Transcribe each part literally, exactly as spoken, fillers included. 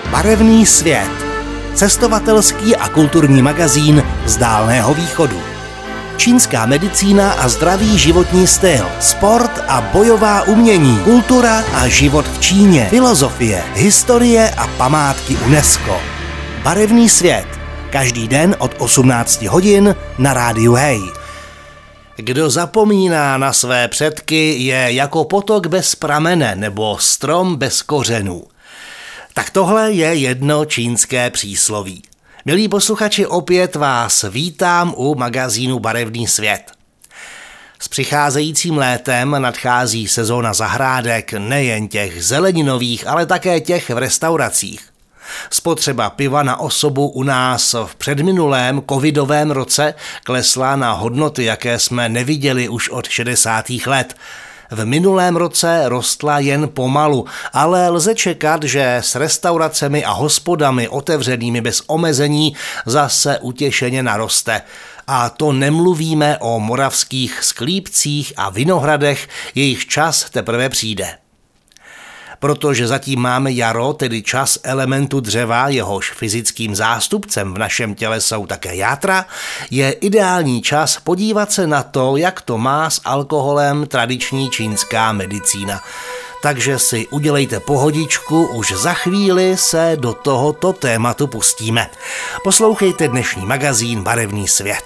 Barevný svět. Cestovatelský a kulturní magazín z Dálného východu. Čínská medicína a zdravý životní styl, sport a bojová umění, kultura a život v Číně, filozofie, historie a památky UNESCO. Barevný svět. Každý den od osmnácti hodin na rádiu Hej. Kdo zapomíná na své předky, je jako potok bez pramene nebo strom bez kořenů. Tak tohle je jedno čínské přísloví. Milí posluchači, opět vás vítám u magazínu Barevný svět. S přicházejícím létem nadchází sezóna zahrádek, nejen těch zeleninových, ale také těch v restauracích. Spotřeba piva na osobu u nás v předminulém covidovém roce klesla na hodnoty, jaké jsme neviděli už od šedesátých let. V minulém roce rostla jen pomalu, ale lze čekat, že s restauracemi a hospodami otevřenými bez omezení zase utěšeně naroste. A to nemluvíme o moravských sklípcích a vinohradech, jejich čas teprve přijde. Protože zatím máme jaro, tedy čas elementu dřeva, jehož fyzickým zástupcem v našem těle jsou také játra, je ideální čas podívat se na to, jak to má s alkoholem tradiční čínská medicína. Takže si udělejte pohodičku, už za chvíli se do tohoto tématu pustíme. Poslouchejte dnešní magazín Barevný svět.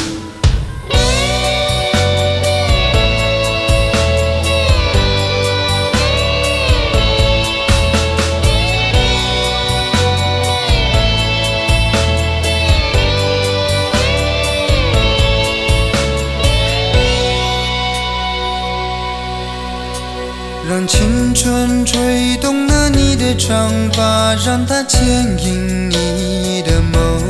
让青春吹动了你的长发，让它牵引你的梦。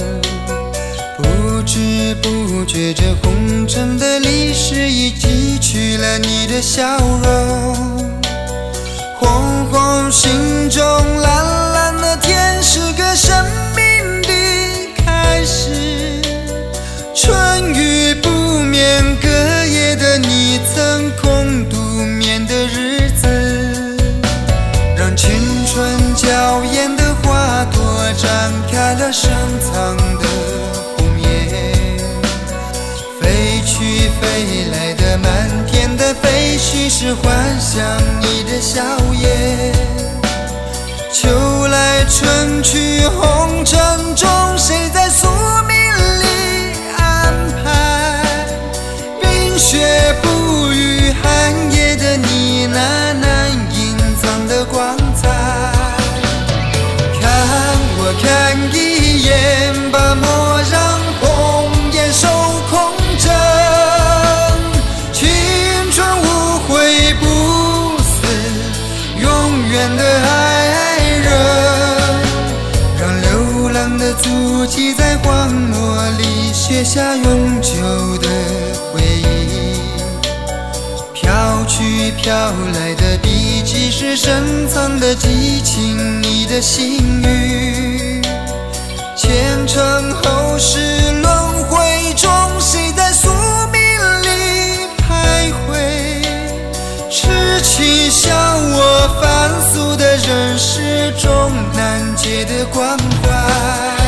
不知不觉，这红尘的历史已记取了你的笑容。红红心中蓝蓝的天，是个生命的开始。春雨不眠，隔夜的你曾空独眠的日子，让青春娇艳的花朵展开了深藏的红叶。飞去飞来的满天的飞絮，是幻想你的笑颜。秋来春去，红尘中谁在宿命里安排？冰雪不语，寒夜的你那难隐藏的光彩。看我看一眼，把莫让红颜守空枕。青春无悔不死，永远的爱人。让流浪的足迹在荒漠里写下永久的回忆。飘去飘来的笔迹，是深藏的激情，你的心语。前尘后世轮回中，谁在宿命里徘徊？痴情笑我凡俗的人世中难解的关怀。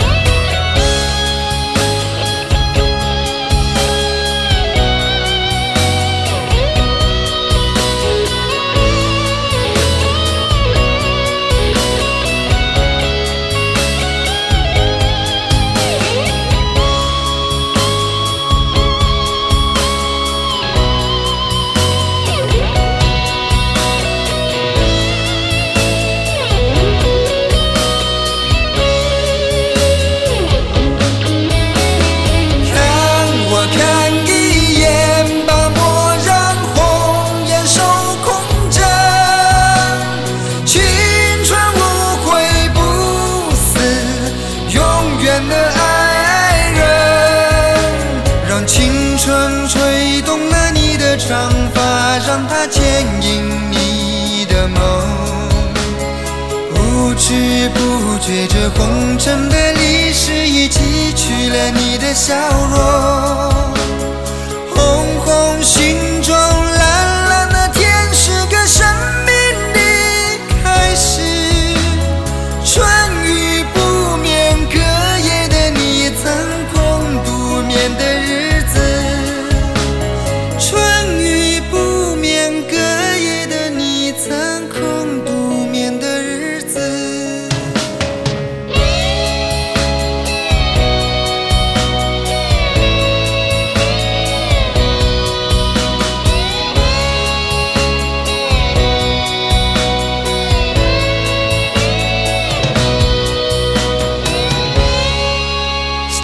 不知不觉，这红尘的历史已记取了你的笑容。红红心中蓝蓝的天，是个生命的开始。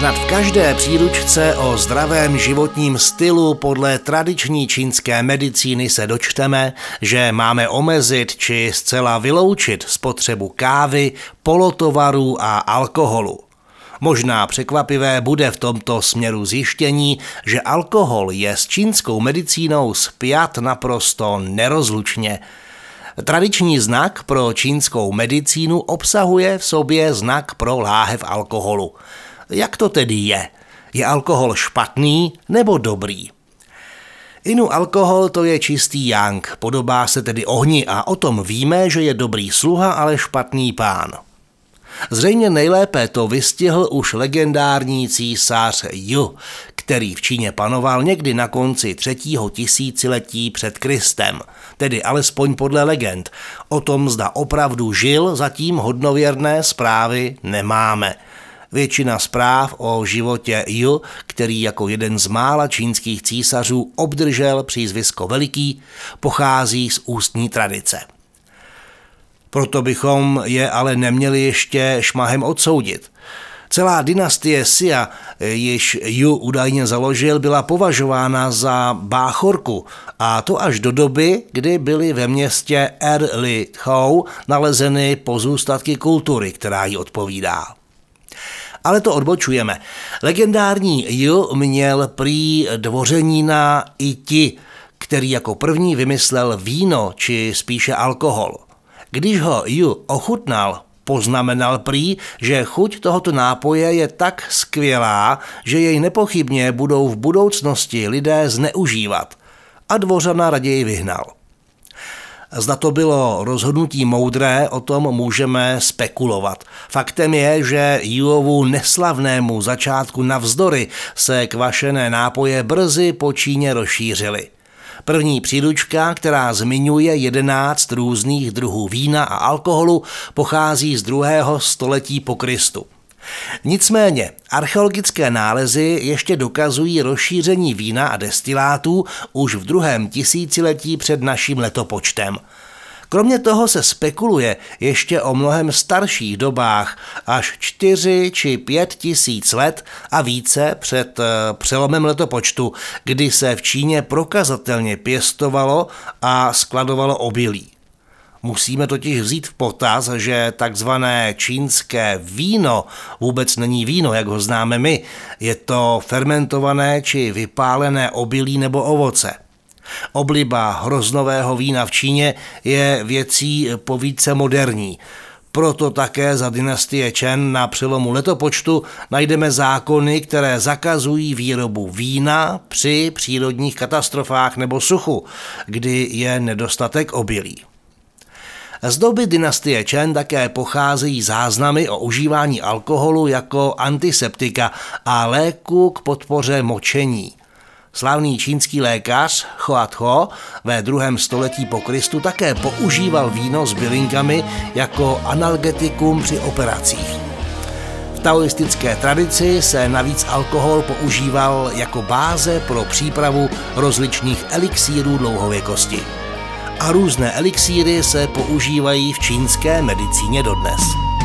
Snad v každé příručce o zdravém životním stylu podle tradiční čínské medicíny se dočteme, že máme omezit či zcela vyloučit spotřebu kávy, polotovarů a alkoholu. Možná překvapivé bude v tomto směru zjištění, že alkohol je s čínskou medicínou spjat naprosto nerozlučně. Tradiční znak pro čínskou medicínu obsahuje v sobě znak pro láhev alkoholu. Jak to tedy je? Je alkohol špatný nebo dobrý? Inu alkohol to je čistý yang, podobá se tedy ohni a o tom víme, že je dobrý sluha, ale špatný pán. Zřejmě nejlépe to vystihl už legendární císař Yu, který v Číně panoval někdy na konci třetího tisíciletí před Kristem, tedy alespoň podle legend. O tom, zda opravdu žil, zatím hodnověrné zprávy nemáme. Většina zpráv o životě Yu, který jako jeden z mála čínských císařů obdržel přízvisko Veliký, pochází z ústní tradice. Proto bychom je ale neměli ještě šmahem odsoudit. Celá dynastie Xia, již Yu údajně založil, byla považována za báchorku, a to až do doby, kdy byly ve městě Erlichou nalezeny pozůstatky kultury, která jí odpovídá. Ale to odbočujeme. Legendární Yu měl prý dvořenína i ti, který jako první vymyslel víno, či spíše alkohol. Když ho Yu ochutnal, poznamenal prý, že chuť tohoto nápoje je tak skvělá, že jej nepochybně budou v budoucnosti lidé zneužívat, a dvořana raději vyhnal. Zda to bylo rozhodnutí moudré, o tom můžeme spekulovat. Faktem je, že Yuovu neslavnému začátku navzdory se kvašené nápoje brzy po Číně rozšířily. První příručka, která zmiňuje jedenáct různých druhů vína a alkoholu, pochází z druhého století po Kristu. Nicméně archeologické nálezy ještě dokazují rozšíření vína a destilátů už v druhém tisíciletí před naším letopočtem. Kromě toho se spekuluje ještě o mnohem starších dobách, až čtyři či pět tisíc let a více před přelomem letopočtu, kdy se v Číně prokazatelně pěstovalo a skladovalo obilí. Musíme totiž vzít v potaz, že takzvané čínské víno vůbec není víno, jak ho známe my. Je to fermentované či vypálené obilí nebo ovoce. Obliba hroznového vína v Číně je věcí povídce moderní. Proto také za dynastie Čen na přelomu letopočtu najdeme zákony, které zakazují výrobu vína při přírodních katastrofách nebo suchu, kdy je nedostatek obilí. Z doby dynastie Čen také pocházejí záznamy o užívání alkoholu jako antiseptika a léku k podpoře močení. Slavný čínský lékař Huat Ho ve druhém století po Kristu také používal víno s bylinkami jako analgetikum při operacích. V taoistické tradici se navíc alkohol používal jako báze pro přípravu rozličných elixírů dlouhověkosti. A různé elixíry se používají v čínské medicíně dodnes.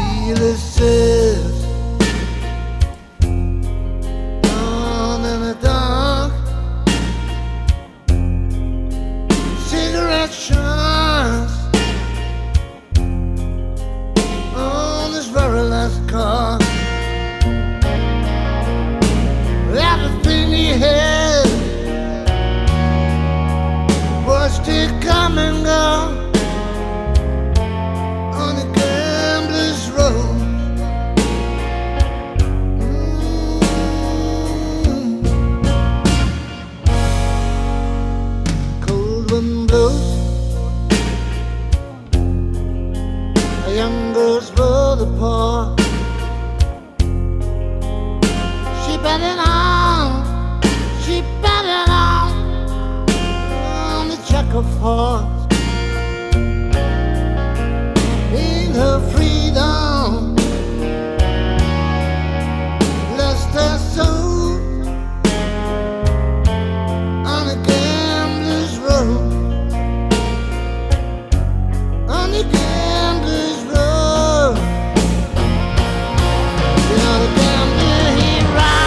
Come and go on the gambler's road. Mm. Cold wind blows, a young girl's for the poor. She betting on, she betting on on the check of hearts. In her freedom, lost her soul on a gambler's road. On the gambler's road, you know the gambler he rides.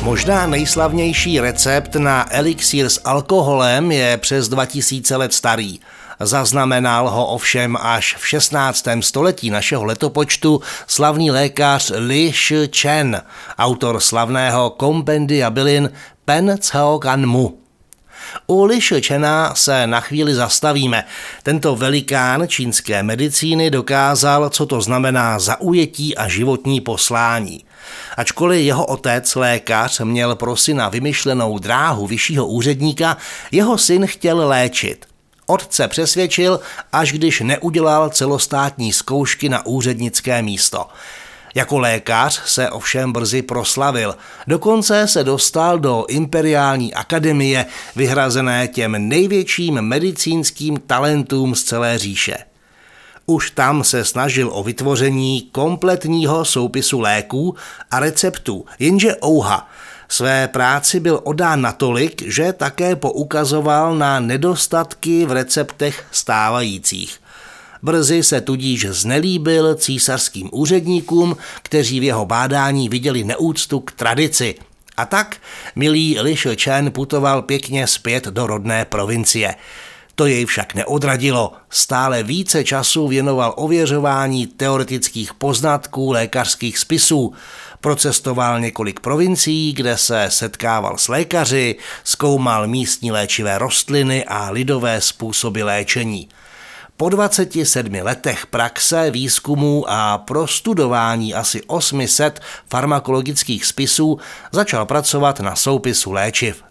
Možná nejslavnější recept na elixír s alkoholem je přes dva tisíce let starý. Zaznamenal ho ovšem až v šestnáctém století našeho letopočtu slavný lékař Li Shi Chen, autor slavného kompendia bylin Pen Cao Gan Mu. U Li Shi Chena se na chvíli zastavíme. Tento velikán čínské medicíny dokázal, co to znamená zaujetí a životní poslání. Ačkoliv jeho otec, lékař, měl pro syna vymyšlenou dráhu vyššího úředníka, jeho syn chtěl léčit. Otce přesvědčil, až když neudělal celostátní zkoušky na úřednické místo. Jako lékař se ovšem brzy proslavil. Dokonce se dostal do imperiální akademie, vyhrazené těm největším medicínským talentům z celé říše. Už tam se snažil o vytvoření kompletního soupisu léků a receptů, jenže ouha. Své práci byl oddán natolik, že také poukazoval na nedostatky v receptech stávajících. Brzy se tudíž znelíbil císařským úředníkům, kteří v jeho bádání viděli neúctu k tradici. A tak milý Li Shi Chen putoval pěkně zpět do rodné provincie. To jej však neodradilo. Stále více času věnoval ověřování teoretických poznatků lékařských spisů. Procestoval několik provincií, kde se setkával s lékaři, zkoumal místní léčivé rostliny a lidové způsoby léčení. Po dvaceti sedmi letech praxe, výzkumů a prostudování asi osmi set farmakologických spisů začal pracovat na soupisu léčiv.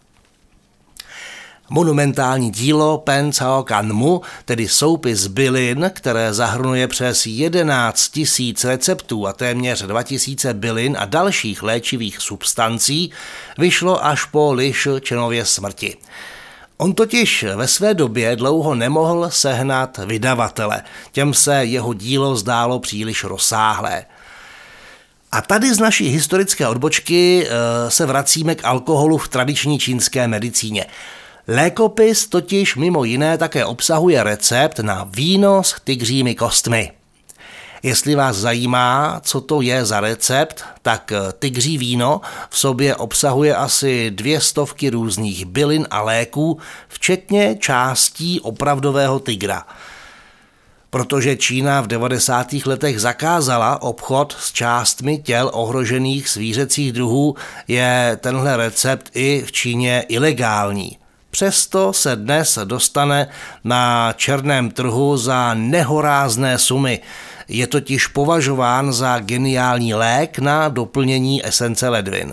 Monumentální dílo Pen Cao Gan Mu, tedy soupis bylin, které zahrnuje přes jedenáct tisíc receptů a téměř dva tisíce bylin a dalších léčivých substancí, vyšlo až po Li Shi Chenově smrti. On totiž ve své době dlouho nemohl sehnat vydavatele, těm se jeho dílo zdálo příliš rozsáhlé. A tady z naší historické odbočky e, se vracíme k alkoholu v tradiční čínské medicíně. Lékopis totiž mimo jiné také obsahuje recept na víno s tygřími kostmi. Jestli vás zajímá, co to je za recept, tak tygří víno v sobě obsahuje asi dvě stovky různých bylin a léků, včetně částí opravdového tygra. Protože Čína v devadesátých letech zakázala obchod s částmi těl ohrožených zvířecích druhů, je tenhle recept i v Číně ilegální. Přesto se dnes dostane na černém trhu za nehorázné sumy. Je totiž považován za geniální lék na doplnění esence ledvin.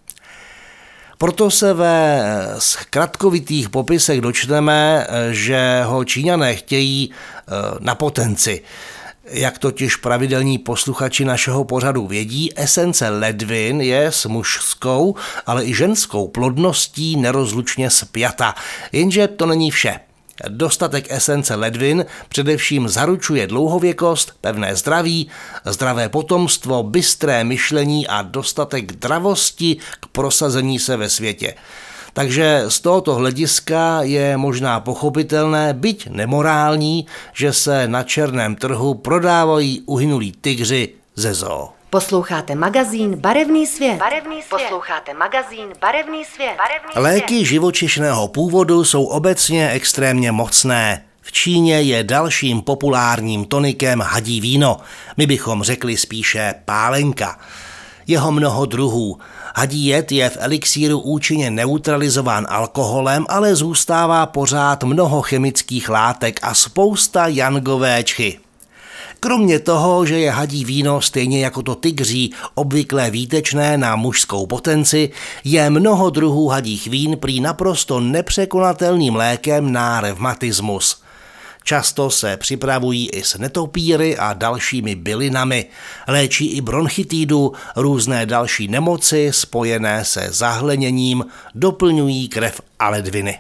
Proto se ve zkratkovitých popisech dočteme, že ho Číňané chtějí na potenci. Jak totiž pravidelní posluchači našeho pořadu vědí, esence ledvin je s mužskou, ale i ženskou plodností nerozlučně spjata. Jenže to není vše. Dostatek esence ledvin především zaručuje dlouhověkost, pevné zdraví, zdravé potomstvo, bystré myšlení a dostatek dravosti k prosazení se ve světě. Takže z tohoto hlediska je možná pochopitelné, byť nemorální, že se na černém trhu prodávají uhynulí tygři ze zoo. Posloucháte magazín Barevný svět. Barevný svět. Posloucháte magazín Barevný svět. Barevný svět. Léky živočišného původu jsou obecně extrémně mocné. V Číně je dalším populárním tonikem hadí víno. My bychom řekli spíše pálenka. Jeho mnoho druhů. Hadí jed je v elixíru účinně neutralizován alkoholem, ale zůstává pořád mnoho chemických látek a spousta jangové čchy. Kromě toho, že je hadí víno stejně jako to tygří obvykle výtečné na mužskou potenci, je mnoho druhů hadích vín prý naprosto nepřekonatelným lékem na revmatismus. Často se připravují i s netopýry a dalšími bylinami. Léčí i bronchitidu, různé další nemoci spojené se zahleněním, doplňují krev a ledviny.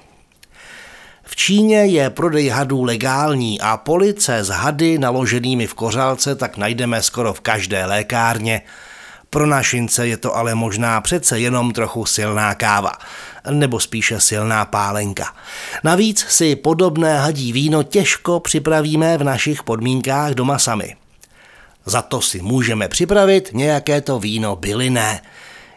V Číně je prodej hadů legální a police s hady naloženými v kořalce tak najdeme skoro v každé lékárně. Pro našince je to ale možná přece jenom trochu silná káva, nebo spíše silná pálenka. Navíc si podobné hadí víno těžko připravíme v našich podmínkách doma sami. Za to si můžeme připravit nějaké to víno bylinné.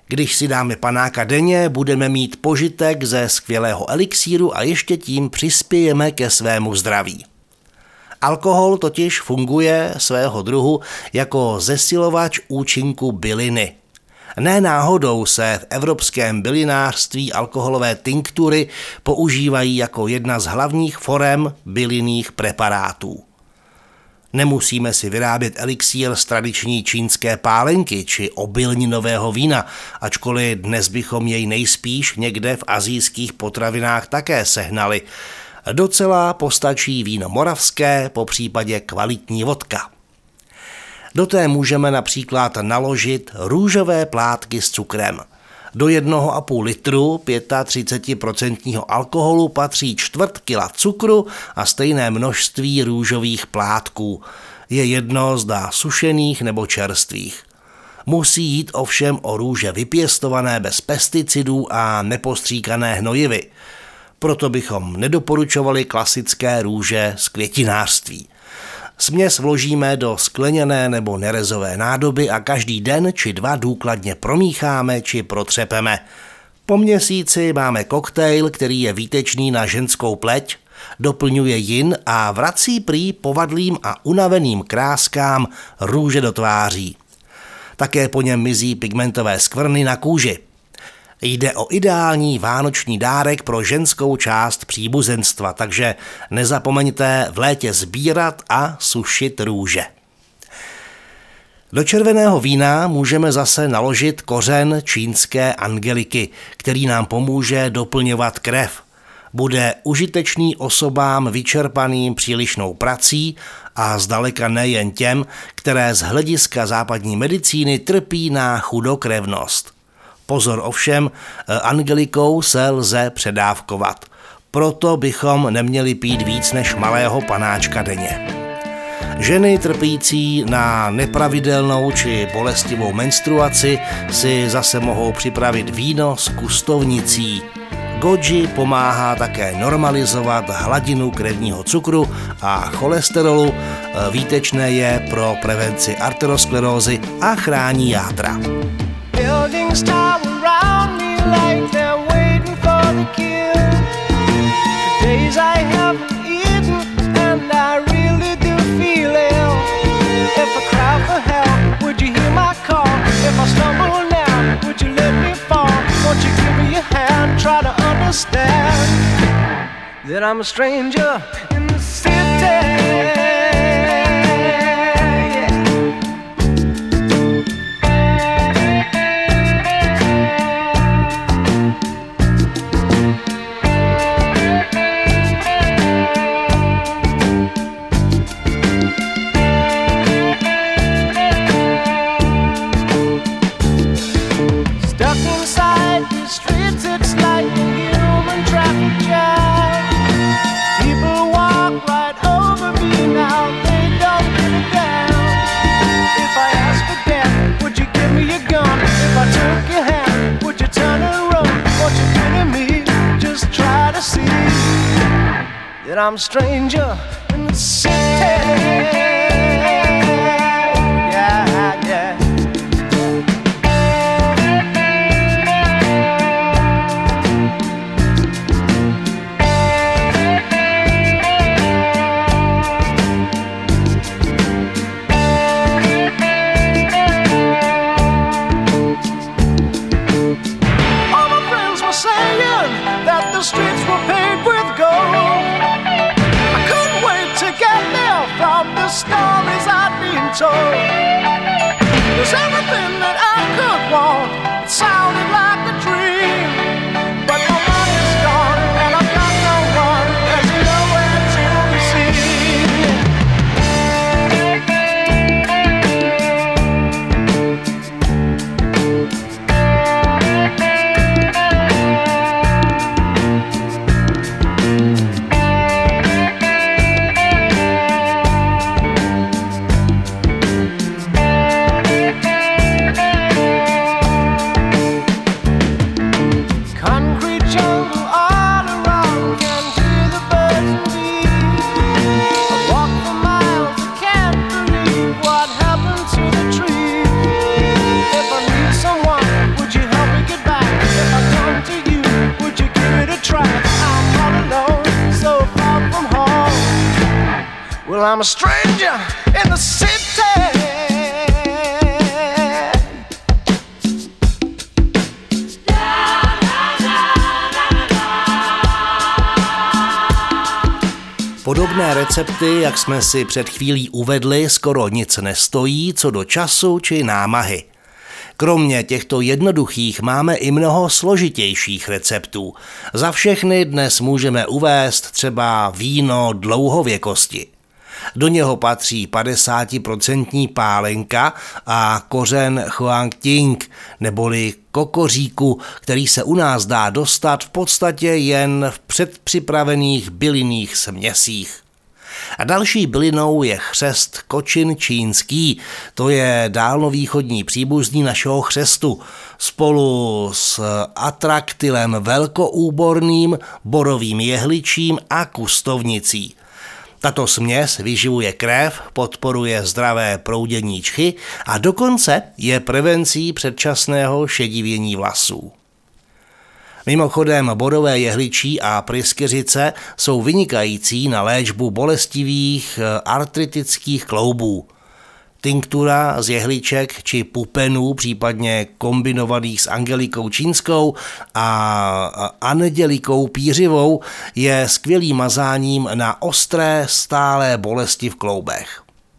Když si dáme panáka denně, budeme mít požitek ze skvělého elixíru a ještě tím přispějeme ke svému zdraví. Alkohol totiž funguje svého druhu jako zesilovač účinku byliny. Ne náhodou se v evropském bylinářství alkoholové tinktury používají jako jedna z hlavních forem bylinných preparátů. Nemusíme si vyrábět elixír z tradiční čínské pálenky či obilninového vína, ačkoliv dnes bychom jej nejspíš někde v asijských potravinách také sehnali. Docela postačí víno moravské, popřípadě kvalitní vodka. Do té můžeme například naložit růžové plátky s cukrem. Do jednoho a půl litru třicet pět procent alkoholu patří čtvrt kila cukru a stejné množství růžových plátků. Je jedno, zda sušených nebo čerstvých. Musí jít ovšem o růže vypěstované bez pesticidů a nepostříkané hnojivy. Proto bychom nedoporučovali klasické růže z květinářství. Směs vložíme do skleněné nebo nerezové nádoby a každý den či dva důkladně promícháme či protřepeme. Po měsíci máme koktejl, který je výtečný na ženskou pleť, doplňuje jin a vrací prý povadlým a unaveným kráskám růže do tváří. Také po něm mizí pigmentové skvrny na kůži. Jde o ideální vánoční dárek pro ženskou část příbuzenstva, takže nezapomeňte v létě sbírat a sušit růže. Do červeného vína můžeme zase naložit kořen čínské angeliky, který nám pomůže doplňovat krev. Bude užitečný osobám vyčerpaným přílišnou prací a zdaleka nejen těm, které z hlediska západní medicíny trpí na chudokrevnost. Pozor ovšem, angelikou se lze předávkovat. Proto bychom neměli pít víc než malého panáčka denně. Ženy trpící na nepravidelnou či bolestivou menstruaci si zase mohou připravit víno s kustovnicí. Goji pomáhá také normalizovat hladinu krevního cukru a cholesterolu, výtečné je pro prevenci arterosklerózy a chrání játra. Buildings tower around me like they're waiting for the kill. The days I haven't eaten and I really do feel ill. If I cry for help, would you hear my call? If I stumble now, would you let me fall? Won't you give me your hand, try to understand that I'm a stranger in the city. That I'm a stranger in the city. Yeah, yeah. All my friends were saying that the streets were paved with gold. From the start. I'm a stranger in the city. Podobné recepty, jak jsme si před chvílí uvedli, skoro nic nestojí co do času či námahy. Kromě těchto jednoduchých máme i mnoho složitějších receptů. Za všechny dnes můžeme uvést třeba víno dlouhověkosti. Do něho patří padesátiprocentní pálenka a kořen Huangting, neboli kokoříku, který se u nás dá dostat v podstatě jen v předpřipravených bylinných směsích. A další bylinou je chřest kočin čínský, to je dálnovýchodní příbuzný našeho chřestu, spolu s atraktylem velkoúborným, borovým jehličím a kustovnicí. Tato směs vyživuje krev, podporuje zdravé proudění čchy a dokonce je prevencí předčasného šedivění vlasů. Mimochodem borové jehličí a pryskyřice jsou vynikající na léčbu bolestivých artritických kloubů. Tinktura z jehliček či pupenů, případně kombinovaných s angelikou čínskou a anedelikou pířivou, je skvělým mazáním na ostré stálé bolesti v kloubech.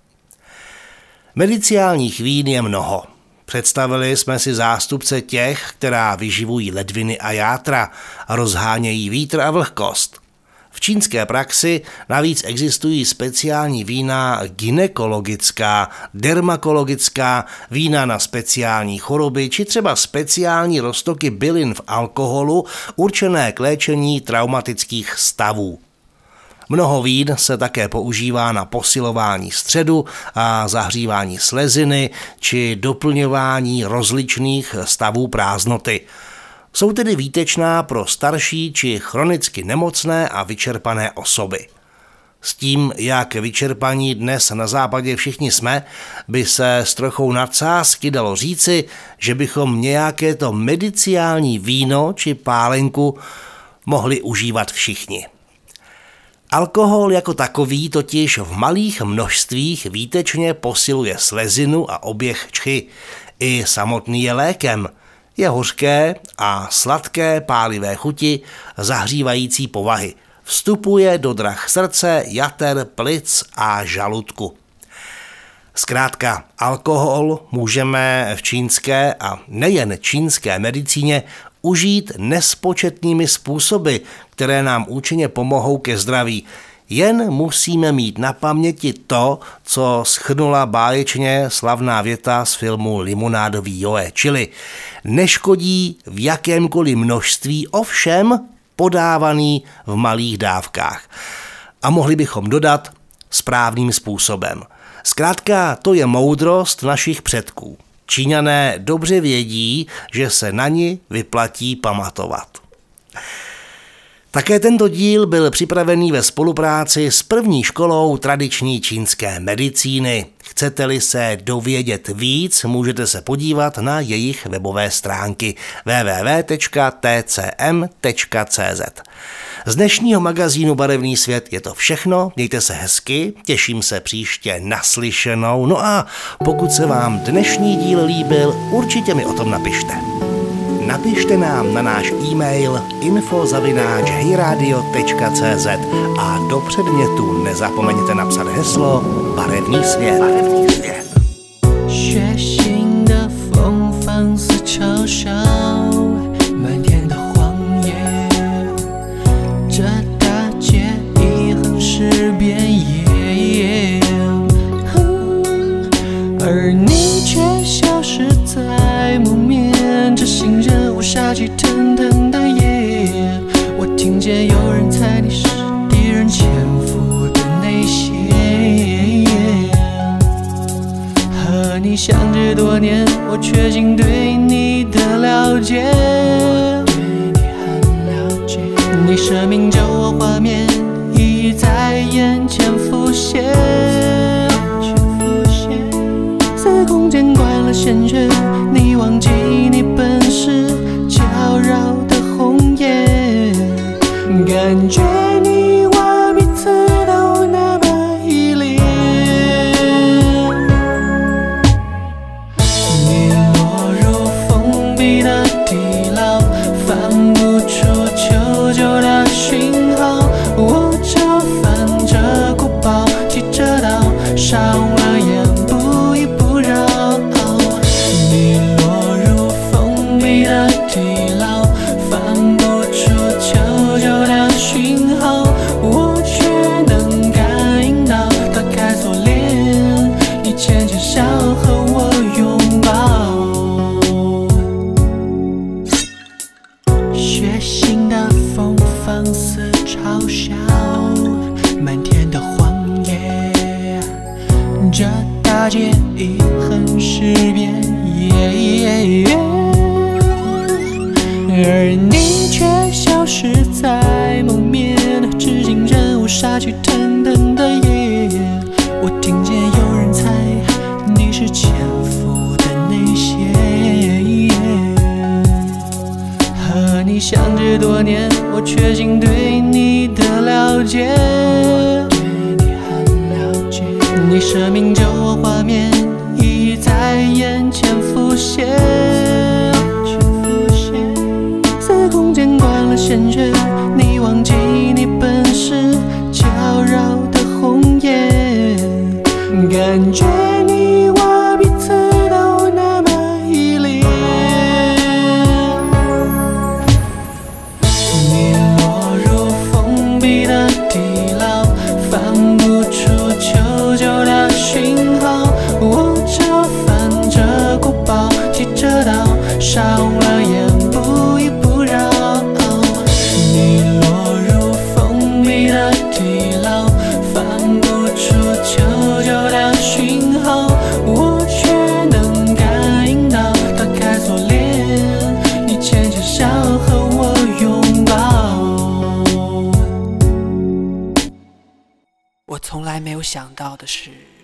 Mediciálních vín je mnoho. Představili jsme si zástupce těch, která vyživují ledviny a játra, rozhánějí vítr a vlhkost. V čínské praxi navíc existují speciální vína gynekologická, dermatologická, vína na speciální choroby či třeba speciální roztoky bylin v alkoholu určené k léčení traumatických stavů. Mnoho vín se také používá na posilování středu a zahřívání sleziny či doplňování rozličných stavů prázdnoty. Jsou tedy výtečná pro starší či chronicky nemocné a vyčerpané osoby. S tím, jak vyčerpaní dnes na západě všichni jsme, by se s trochou nadsázky dalo říci, že bychom nějaké to mediciální víno či pálenku mohli užívat všichni. Alkohol jako takový totiž v malých množstvích výtečně posiluje slezinu a oběh čchy. I samotný je lékem. Je hořké a sladké pálivé chuti, zahřívající povahy. Vstupuje do drah srdce, jater, plic a žaludku. Zkrátka, alkohol můžeme v čínské a nejen čínské medicíně užít nespočetnými způsoby, které nám účinně pomohou ke zdraví. Jen musíme mít na paměti to, co shrnula báječně slavná věta z filmu Limonádový Joe, čili neškodí v jakémkoliv množství, ovšem podávaný v malých dávkách. A mohli bychom dodat správným způsobem. Zkrátka, to je moudrost našich předků. Číňané dobře vědí, že se na ni vyplatí pamatovat. Také tento díl byl připravený ve spolupráci s první školou tradiční čínské medicíny. Chcete-li se dovědět víc, můžete se podívat na jejich webové stránky w w w tečka t c m tečka c z. Z dnešního magazínu Barevný svět je to všechno, mějte se hezky, těším se příště naslyšenou, no a pokud se vám dnešní díl líbil, určitě mi o tom napište. Napište nám na náš e-mail info zavináč hejradio tečka c z a do předmětu nezapomeňte napsat heslo Barevný svět. Barevný svět. 血腥的风放肆嘲笑漫天的荒野，这大街遗憾是遍野，而你却消失在梦面，这行人无杀气腾腾的夜，我听见有人猜你是敌人潜伏的内线，和你相知多年，我确信对你的了解，你生命救我画面已在眼前浮现，在空间关了线圈，你忘记你本是骄傲的红颜，感觉你我彼此都那么依恋。 杀气腾腾的夜，我听见有人猜你是前夫的那些，和你相知多年，我确信对你的了解，你生命旧画面已在眼前浮现，似空间关了线圈，你忘记你本是娇娆的红颜，感觉你我彼此都那么依恋。你落入封闭的地牢，放不出求救的讯号，我折返着古堡，骑着刀，杀红了眼，不依不饶。你落入封闭的地牢，放不出求救的讯号，我却能感应到打开锁链，你牵着笑和我拥抱。我从来没有想到的是，